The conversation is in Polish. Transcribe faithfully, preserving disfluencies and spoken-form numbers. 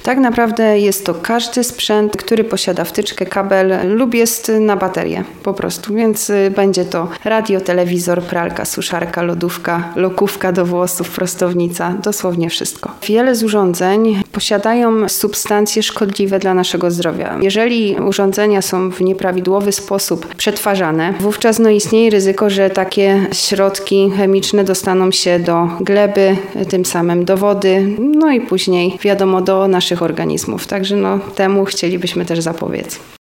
Tak naprawdę jest to każdy sprzęt, który posiada wtyczkę, kabel lub jest na baterię po prostu, więc będzie to radio, telewizor, pralka, suszarka, lodówka, lokówka do włosów, prostownica, dosłownie wszystko. Wiele z urządzeń posiadają substancje szkodliwe dla naszego zdrowia. Jeżeli urządzenia są w nieprawidłowy sposób przetwarzane, wówczas no, istnieje ryzyko, że takie środki chemiczne dostaną się do gleby, tym samym do wody, no i później wiadomo do naszych organizmów. Także no, temu chcielibyśmy też zapobiec.